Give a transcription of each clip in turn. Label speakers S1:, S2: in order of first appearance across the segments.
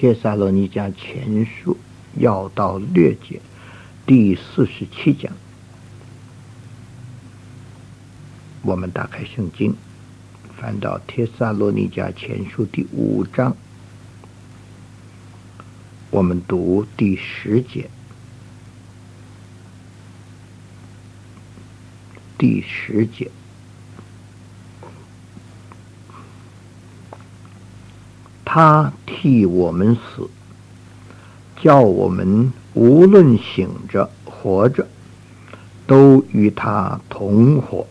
S1: 帖撒罗尼迦前书要道略解第47讲。我们打开圣经，翻到帖撒罗尼迦前书第5章，我们读第10节。第10节，他替我们死，叫我们无论醒着活着，都与他同活。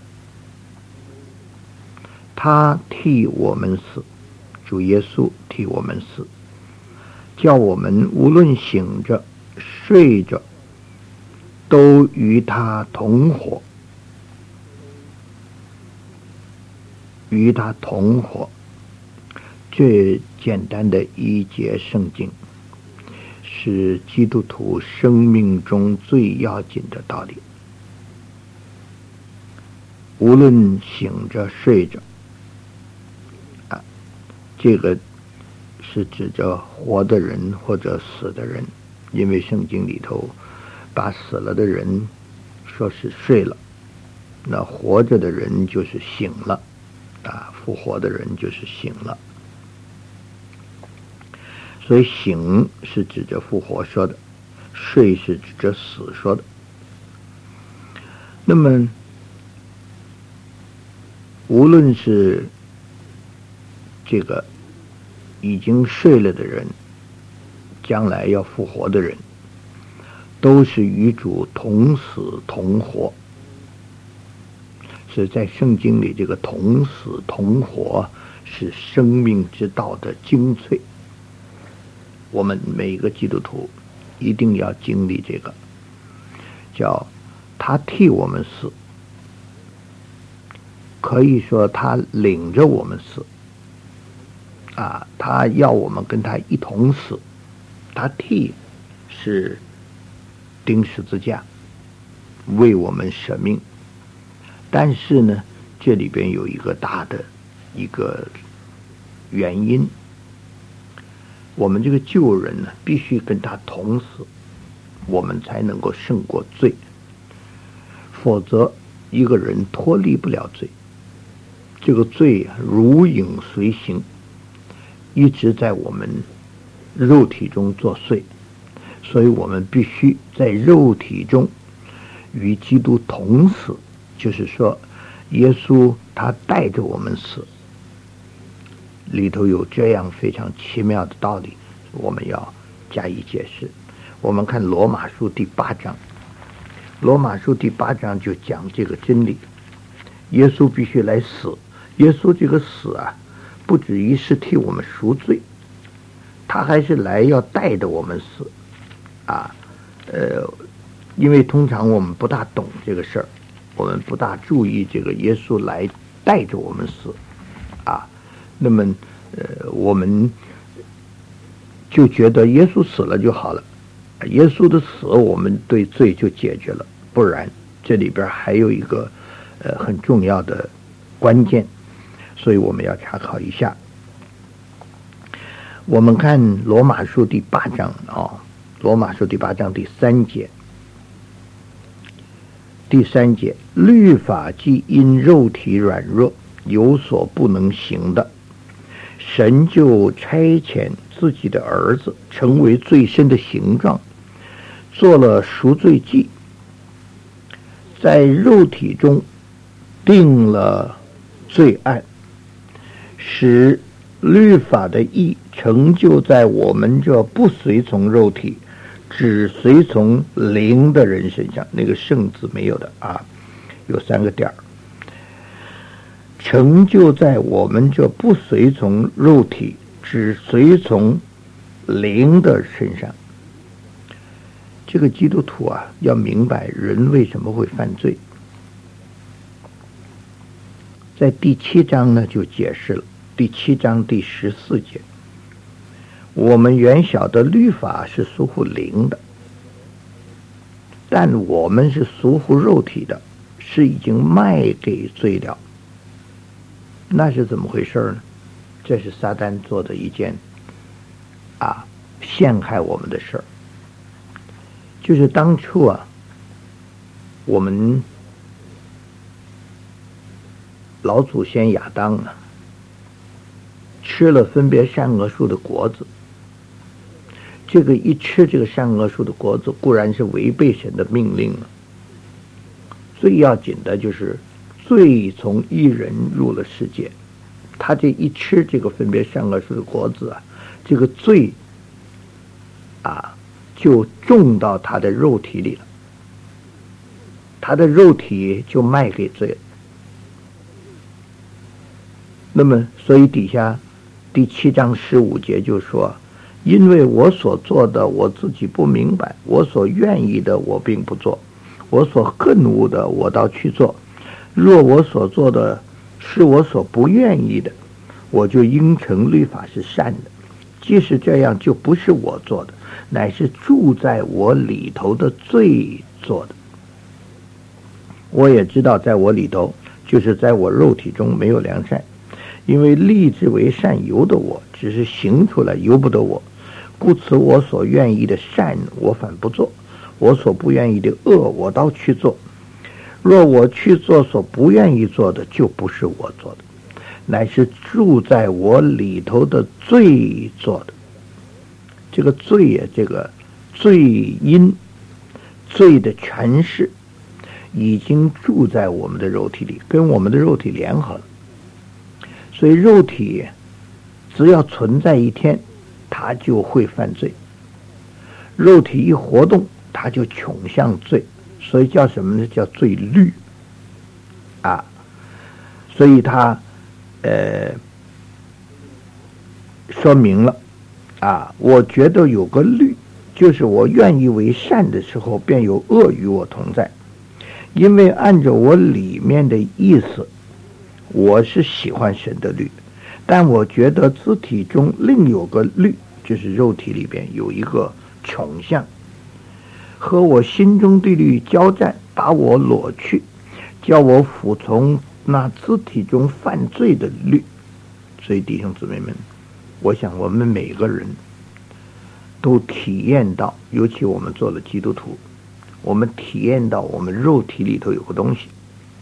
S1: 他替我们死，主耶稣替我们死，叫我们无论醒着睡着，都与他同活。与他同活，最简单的一节圣经，是基督徒生命中最要紧的道理。无论醒着睡着，这个是指着活的人或者死的人，因为圣经里头把死了的人说是睡了，那活着的人就是醒了，复活的人就是醒了。所以醒是指着复活说的，睡是指着死说的。那么无论是这个已经睡了的人，将来要复活的人，都是与主同死同活。是在圣经里，这个同死同活是生命之道的精粹。我们每个基督徒一定要经历这个，叫他替我们死，可以说他领着我们死，他要我们跟他一同死。他替是钉十字架，为我们舍命。但是呢，这里边有一个大的一个原因，我们这个救人呢，必须跟他同死，我们才能够胜过罪。否则一个人脱离不了罪，这个罪如影随形，一直在我们肉体中作祟。所以我们必须在肉体中与基督同死，就是说耶稣他带着我们死，里头有这样非常奇妙的道理，我们要加以解释。我们看罗马书第8章，罗马书第8章就讲这个真理，耶稣必须来死。耶稣这个死不止于是替我们赎罪，他还是来要带着我们死因为通常我们不大懂这个事儿，我们不大注意这个耶稣来带着我们死那么我们就觉得耶稣死了就好了，耶稣的死我们对罪就解决了。不然这里边还有一个很重要的关键，所以我们要查考一下。我们看罗马书第8章罗马书第8章第3节。第3节，律法既因肉体软弱有所不能行的，神就差遣自己的儿子成为最深的形状，做了赎罪祭，在肉体中定了罪案，使律法的义成就在我们这不随从肉体只随从灵的人身上。那个圣字没有的有3个点，成就在我们这不随从肉体只随从灵的身上。这个基督徒要明白人为什么会犯罪。在第7章呢就解释了，第7章第14节，我们原晓得律法是属乎灵的，但我们是属乎肉体的，是已经卖给罪了。那是怎么回事呢？这是撒旦做的一件陷害我们的事儿。就是当初啊，我们老祖先亚当啊，吃了分别善恶树的果子。这个一吃这个善恶树的果子，固然是违背神的命令了。最要紧的就是罪从一人入了世界，他这一吃这个分别善恶树的果子啊，这个罪啊就种到他的肉体里了，他的肉体就卖给罪了。那么所以底下第7章15节就说，因为我所做的我自己不明白，我所愿意的我并不做，我所恨恶的我倒去做。若我所做的是我所不愿意的，我就应承律法是善的。即使这样，就不是我做的，乃是住在我里头的罪做的。我也知道在我里头，就是在我肉体中没有良善，因为立志为善由得我，只是行出来由不得我。故此我所愿意的善我反不做，我所不愿意的恶我倒去做。若我去做所不愿意做的，就不是我做的，乃是住在我里头的罪做的。这个罪啊，这个罪因罪的诠释已经住在我们的肉体里，跟我们的肉体联合了。所以肉体只要存在一天，它就会犯罪。肉体一活动，它就穷向罪，所以叫什么呢？叫罪律啊。所以它说明了啊，我觉得有个律，就是我愿意为善的时候，便有恶与我同在。因为按照我里面的意思，我是喜欢神的律，但我觉得肢体中另有个律，就是肉体里边有一个穷相，和我心中的律交战，把我裸去，叫我服从那肢体中犯罪的律。所以弟兄姊妹们，我想我们每个人都体验到，尤其我们做了基督徒，我们体验到我们肉体里头有个东西，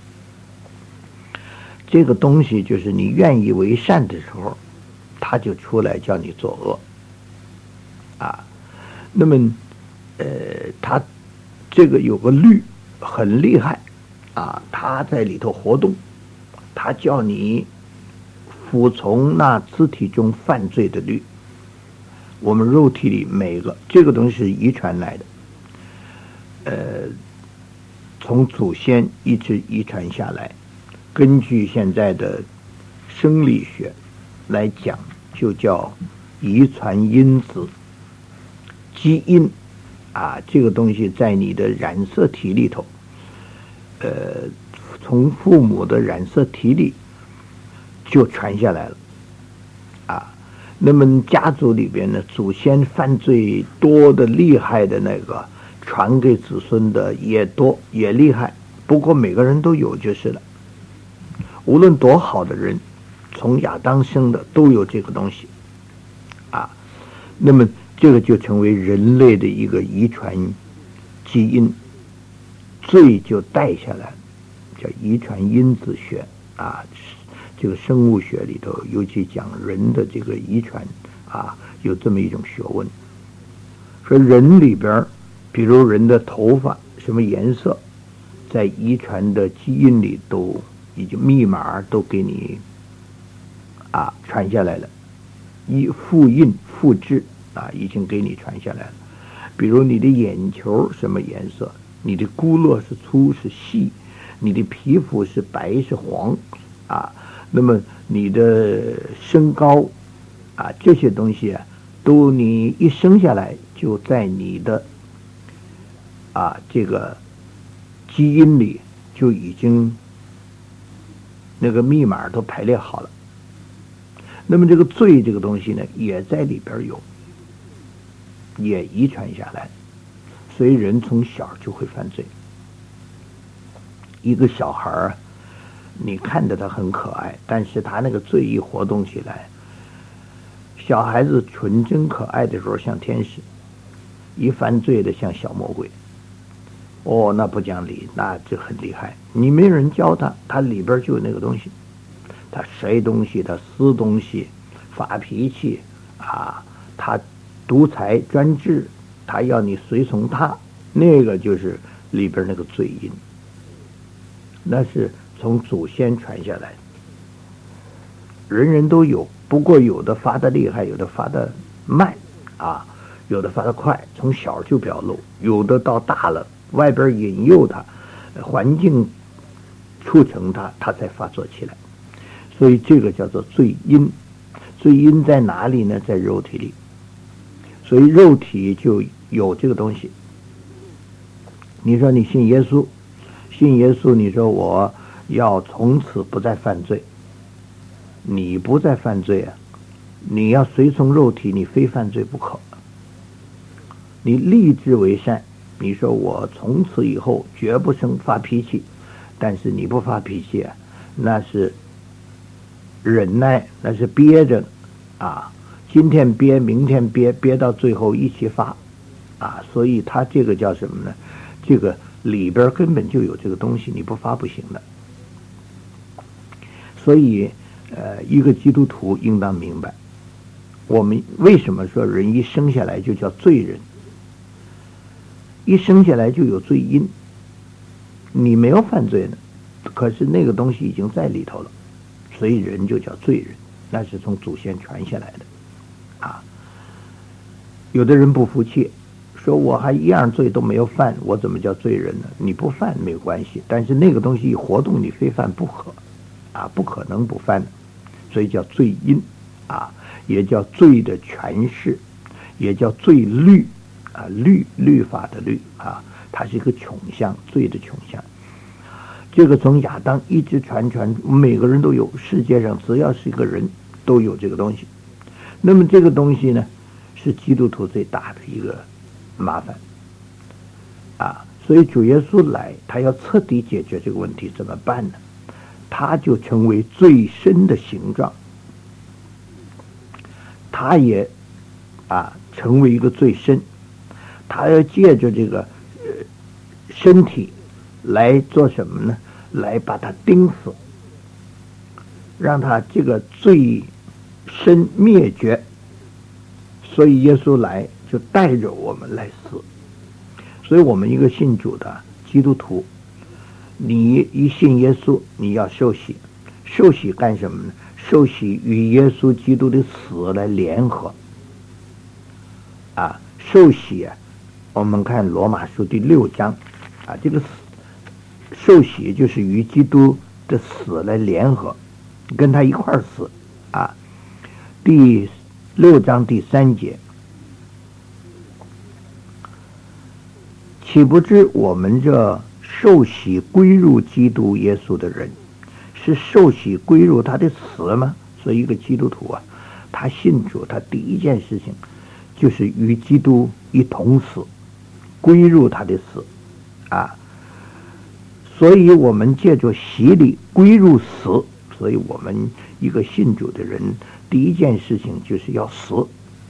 S1: 这个东西就是你愿意为善的时候，他就出来叫你作恶啊。那么他这个有个律很厉害啊，他在里头活动，他叫你服从那肢体中犯罪的律。我们肉体里每个这个东西是遗传来的，从祖先一直遗传下来。根据现在的生理学来讲，就叫遗传因子基因啊，这个东西在你的染色体里头，从父母的染色体里就传下来了啊。那么家族里边呢，祖先犯罪多的厉害的那个，传给子孙的也多也厉害，不过每个人都有就是了。无论多好的人，从亚当生的都有这个东西啊。那么这个就成为人类的一个遗传基因，罪就带下来，叫遗传因子学啊。这个生物学里头，尤其讲人的这个遗传啊，有这么一种学问。说人里边，比如人的头发什么颜色，在遗传的基因里都已经密码都给你啊传下来了，复印复制啊，已经给你传下来了。比如你的眼球什么颜色，你的骨骼是粗是细，你的皮肤是白是黄啊，那么你的身高啊，这些东西啊，都你一生下来就在你的啊这个基因里就已经那个密码都排列好了。那么这个罪这个东西呢，也在里边有，也遗传下来，所以人从小就会犯罪。一个小孩你看着他很可爱，但是他那个罪一活动起来， 小孩子纯真可爱的时候像天使，一犯罪的像小魔鬼。哦，那不讲理，那就很厉害。你没人教他，他里边就有那个东西，他摔东西，他撕东西，发脾气啊，他独裁专制，他要你随从他，那个就是里边那个罪因，那是从祖先传下来的，人人都有，不过有的发的厉害，有的发的慢啊，有的发的快，从小就表露，有的到大了，外边引诱他，环境促成他，他才发作起来。所以这个叫做罪因。罪因在哪里呢？在肉体里。所以肉体就有这个东西。你说你信耶稣，信耶稣，你说我要从此不再犯罪，你不再犯罪啊，你要随从肉体，你非犯罪不可。你立志为善，你说我从此以后绝不生发脾气，但是你不发脾气啊，那是忍耐，那是憋着啊，今天憋，明天憋，憋到最后一起发啊，所以他这个叫什么呢？这个里边根本就有这个东西，你不发不行的。所以一个基督徒应当明白，我们为什么说人一生下来就叫罪人，一生下来就有罪因，你没有犯罪呢，可是那个东西已经在里头了，所以人就叫罪人，那是从祖先传下来的啊。有的人不服气，说我还一样罪都没有犯，我怎么叫罪人呢？你不犯没有关系，但是那个东西一活动，你非犯不可啊，不可能不犯的，所以叫罪因啊，也叫罪的诠释，也叫罪律啊，律法的律啊，它是一个穷相，罪的穷相。这个从亚当一直传，每个人都有，世界上只要是一个人都有这个东西。那么这个东西呢，是基督徒最大的一个麻烦啊，所以主耶稣来，他要彻底解决这个问题，怎么办呢？他就成为最深的形状，他也成为一个最深，他要借着这个身体来做什么呢？来把它钉死，让他这个最深灭绝。所以耶稣来就带着我们来死。所以我们一个信主的基督徒，你一信耶稣，你要受洗。受洗干什么呢？受洗与耶稣基督的死来联合啊。受洗我们看罗马书第6章啊，这个受洗就是与基督的死来联合，跟他一块死啊。第6章第3节，岂不知我们这受洗归入基督耶稣的人，是受洗归入他的死吗？所以一个基督徒他信主，他第一件事情就是与基督一同死，归入他的死啊。所以我们借着洗礼归入死，所以我们一个信主的人第一件事情就是要死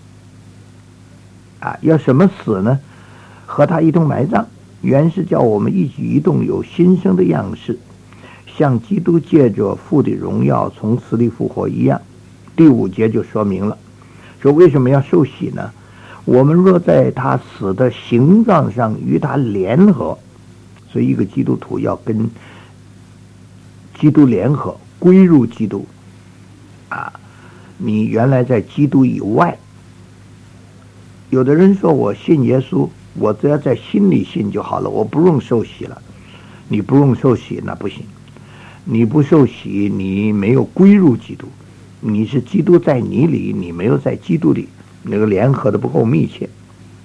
S1: 啊。要什么死呢？和他一同埋葬，原是叫我们一举一动有新生的样式，像基督借着父的荣耀从死里复活一样。第5节就说明了，说为什么要受洗呢？我们若在他死的形状上与他联合，所以一个基督徒要跟基督联合，归入基督啊。你原来在基督以外。有的人说我信耶稣，我只要在心里信就好了，我不用受洗了。你不用受洗那不行，你不受洗你没有归入基督，你是基督在你里，你没有在基督里，那个联合的不够密切。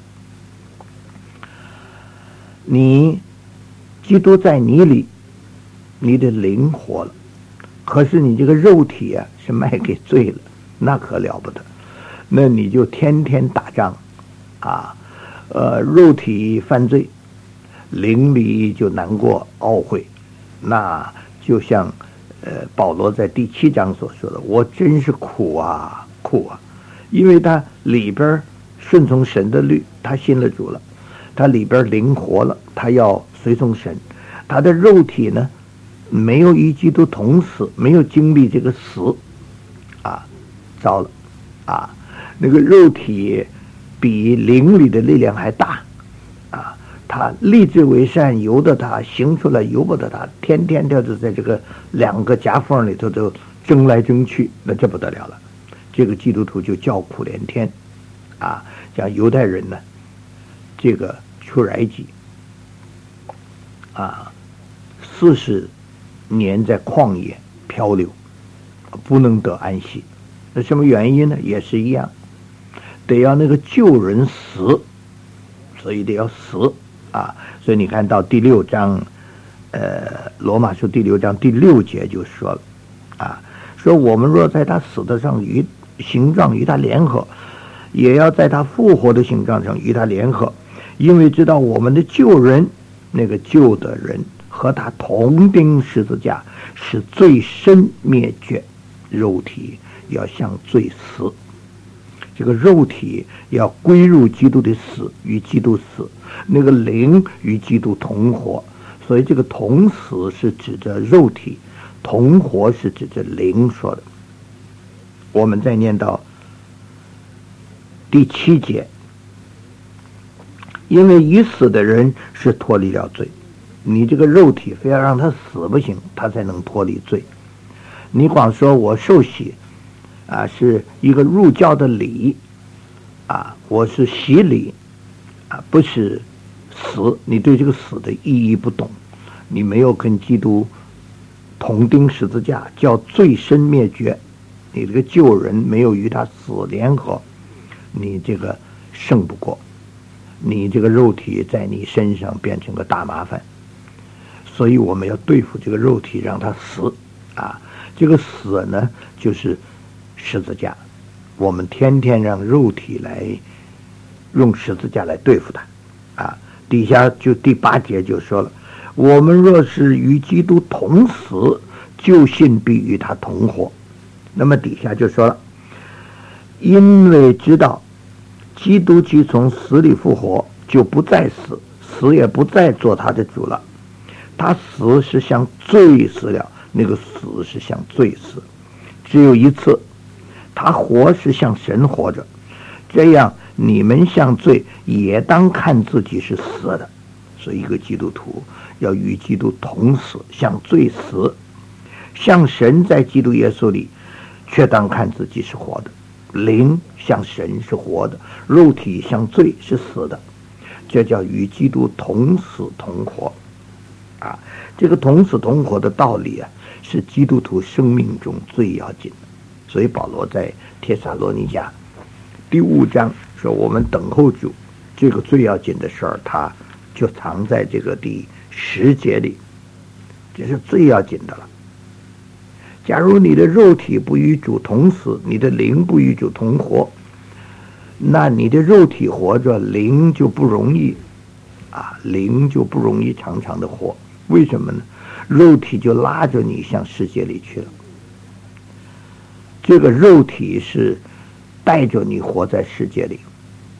S1: 你基督在你里，你的灵活了，可是你这个肉体是卖给罪了，那可了不得，那你就天天打仗啊，肉体犯罪，灵里就难过懊悔。那就像保罗在第7章所说的，我真是苦啊苦啊， 因为他里边顺从神的律，他信了主了，他里边灵活了，他要随从神，他的肉体呢没有与基督同死，没有经历这个死啊，糟了啊，那个肉体比灵里的力量还大啊，他立志为善，由得他行出来，由不得他，天天就是在这个两个夹缝里头都争来争去，那这不得了了，这个基督徒就叫苦连天啊！像犹太人呢，这个出埃及啊，40年在旷野漂流，不能得安息，那什么原因呢？也是一样，得要那个救人死，所以得要死啊！所以你看到第6章，罗马书第6章第6节就说了啊，说我们若在他死的上与形状与他联合，也要在他复活的形状上与他联合，因为知道我们的救人，那个救的人和他同钉十字架，使罪身灭绝，肉体要向罪死，这个肉体要归入基督的死，与基督死，那个灵与基督同活，所以这个同死是指着肉体，同活是指着灵说的。我们再念到第7节，因为已死的人是脱离了罪，你这个肉体非要让他死不行，他才能脱离罪。你光说我受洗啊是一个入教的礼啊，我是洗礼啊，不是死，你对这个死的意义不懂，你没有跟基督同钉十字架，叫罪身灭绝，你这个救人没有与他死联合，你这个胜不过，你这个肉体在你身上变成个大麻烦，所以我们要对付这个肉体，让它死啊！这个死呢，就是十字架，我们天天让肉体来用十字架来对付它啊！底下就第8节就说了，我们若是与基督同死，就信必与他同活。那么底下就说了，因为知道基督既从死里复活，就不再死，死也不再做他的主了。他死是向罪死了，那个死是向罪死，只有一次。他活是向神活着，这样你们向罪也当看自己是死的。所以一个基督徒要与基督同死，向罪死，向神在基督耶稣里却当看自己是活的。灵向神是活的，肉体向罪是死的，这叫与基督同死同活啊！这个同死同活的道理啊，是基督徒生命中最要紧的。所以保罗在帖撒罗尼迦第5章说，我们等候主，这个最要紧的事儿，他就藏在这个第10节里，这是最要紧的了。假如你的肉体不与主同死，你的灵不与主同活，那你的肉体活着，灵就不容易啊，灵就不容易长长的活。为什么呢？肉体就拉着你向世界里去了，这个肉体是带着你活在世界里，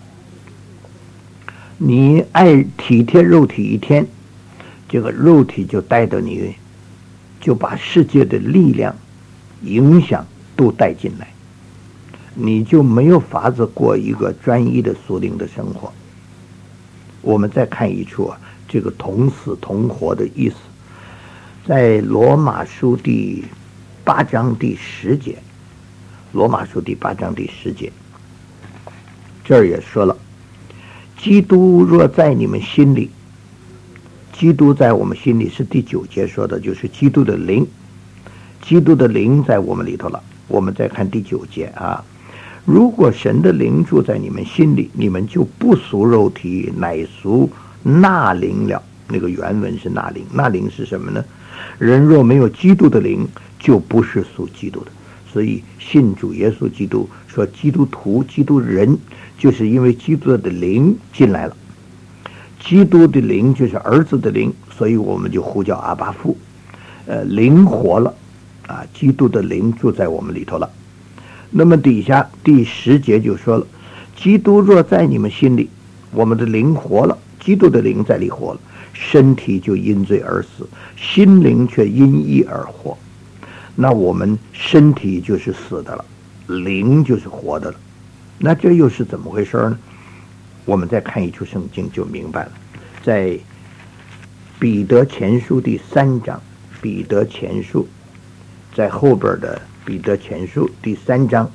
S1: 你爱体贴肉体一天，这个肉体就带着你，就把世界的力量影响都带进来，你就没有法子过一个专一的属灵的生活。我们再看一处啊，这个同死同活的意思，在罗马书第8章第10节，罗马书第8章第10节，这儿也说了，基督若在你们心里，基督在我们心里是第9节说的，就是基督的灵，基督的灵在我们里头了。我们再看第9节啊，如果神的灵住在你们心里，你们就不属肉体，乃属那灵了。那个原文是那灵，那灵是什么呢？人若没有基督的灵，就不是属基督的。所以信主耶稣基督，说基督徒基督人，就是因为基督的灵进来了，基督的灵就是儿子的灵，所以我们就呼叫阿爸父，灵活了啊，基督的灵住在我们里头了。 那么底下第10节就说了，基督若在你们心里，我们的灵活了，基督的灵在里活了，身体就因罪而死，心灵却因义而活。那我们身体就是死的了，灵就是活的了。那这又是怎么回事呢？我们再看一处圣经就明白了。在彼得前书第3章，彼得前书在后边的彼得前书第3章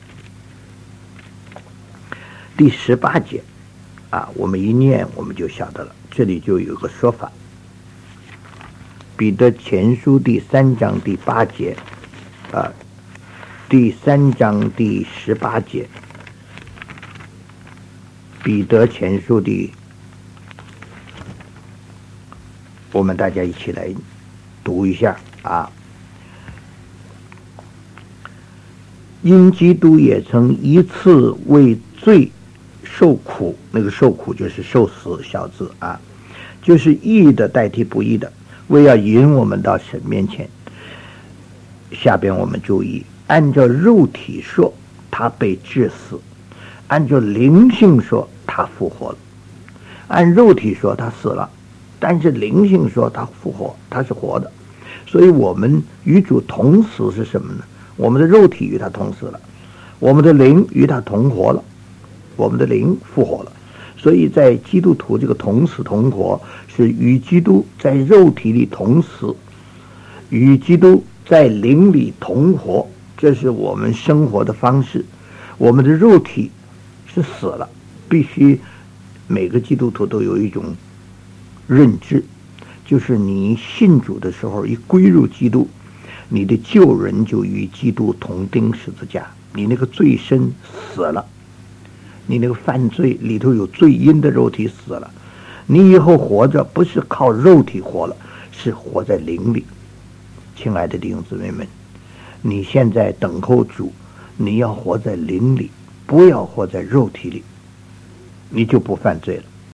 S1: 第18节我们一念我们就晓得了。这里就有个说法，彼得前书第3章第8节第3章第18节，彼得前书我们大家一起来读一下因基督也曾一次为罪受苦，那个受苦就是受死小字就是义的代替不义的，为要引我们到神面前。下边我们注意，按照肉体说他被治死，按照灵性说他复活了。按肉体说他死了，但是灵性说他复活，他是活的。所以我们与主同死是什么呢？我们的肉体与他同死了，我们的灵与他同活了，我们的灵复活了。所以在基督徒这个同死同活，是与基督在肉体里同死，与基督在灵里同活，这是我们生活的方式。我们的肉体是死了，必须每个基督徒都有一种认知，就是你信主的时候一归入基督，你的旧人就与基督同钉十字架，你那个罪身死了，你那个犯罪里头有罪因的肉体死了，你以后活着不是靠肉体活了，是活在灵里。亲爱的弟兄姊妹们，你现在等候主，你要活在灵里，不要活在肉体里，你就不犯罪了。